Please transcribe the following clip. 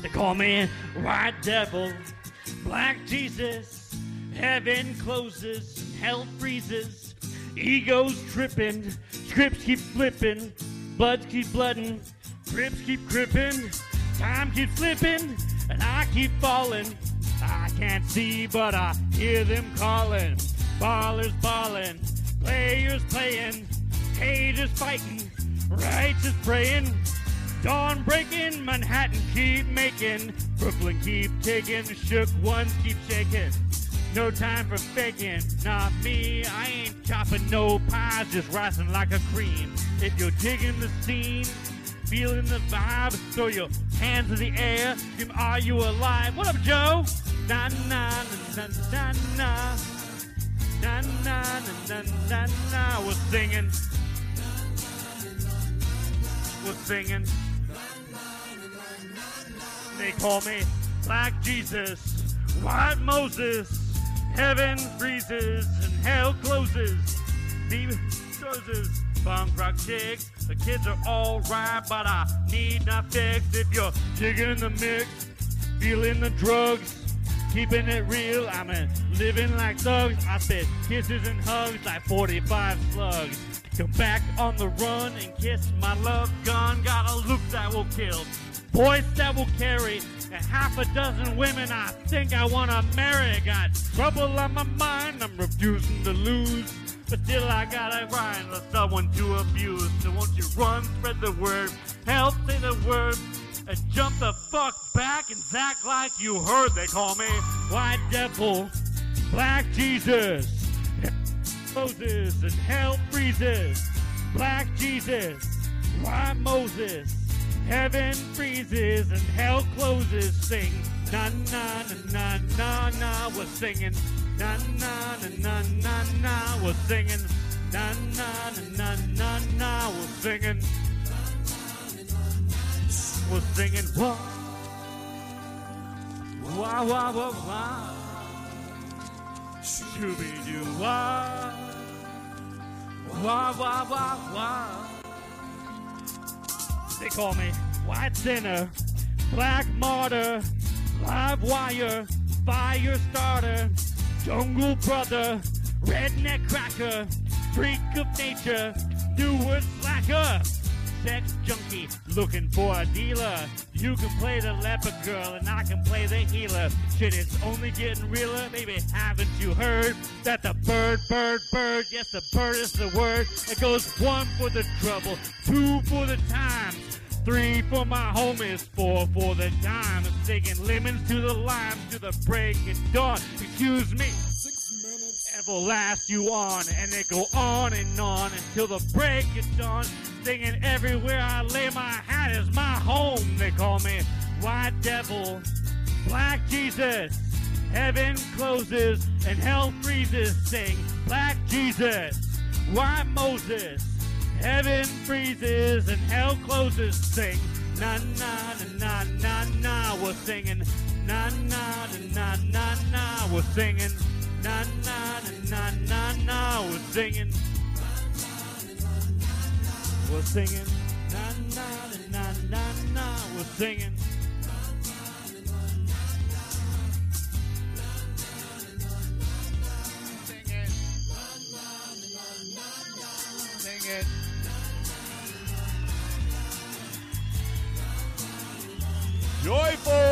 They call me White Devil, Black Jesus. Heaven closes, hell freezes. Egos tripping, scripts keep flipping, bloods keep blooding, grips keep gripping, time keeps slipping, and I keep falling. I can't see, but I hear them calling. Ballers balling, players playing, haters fighting, righteous praying. Dawn breaking, Manhattan keep making, Brooklyn keep taking, shook ones keep shaking. No time for faking, not me. I ain't chopping no pies, just rising like a cream. If you're digging the scene, feeling the vibe, throw your hands in the air, scream, are you alive? What up, Joe? Na na na na na na na na na na na. We're singing. We're singing. They call me Black Jesus, White Moses. Heaven freezes and hell closes. Demon closes. Punk rock chicks. The kids are all right, but I need not fix. If you're jigging the mix, feeling the drugs, keeping it real, I'm living like thugs. I spit kisses and hugs like 45 slugs. Come back on the run and kiss my love gun. Got a look that will kill, voice that will carry, and half a dozen women I think I want to marry. Got trouble on my mind, I'm refusing to lose, but still I gotta find someone to abuse. So won't you run, spread the word, help say the word, and jump the fuck back and act like you heard. They call me White Devil, Black Jesus, Moses, and hell freezes. Black Jesus, White Moses, heaven freezes and hell closes. Sing na na na na na na. We're singing na na na na na na. We're singing na na na na na na. We're singing. We're singing wah wah wah wah wah. Shooby doo wah wah wah wah wah. They call me White Sinner, Black Martyr, Live Wire, Fire Starter, Jungle Brother, Redneck Cracker, Freak of Nature, Newer Slacker, Sex Junkie, looking for a dealer. You can play the leper girl and I can play the healer. Shit, it's only getting realer. Baby, haven't you heard that the bird, yes, the bird is the word. It goes 1 for the trouble, 2 for the times, 3 for my homies, 4 for the dime. Sticking lemons to the limes to the break of dawn. Excuse me. 6 minutes ever last you on, and they go on and on until the break of dawn. Singing everywhere I lay my hat is my home. They call me White Devil, Black Jesus. Heaven closes and hell freezes. Sing Black Jesus, White Moses. Heaven freezes and hell closes. Sing na na na na na na. We're singing na na na na na. We're singing na na na na na. We're singing. We're singing na na na na na. We're singing. Sing it. Joyful.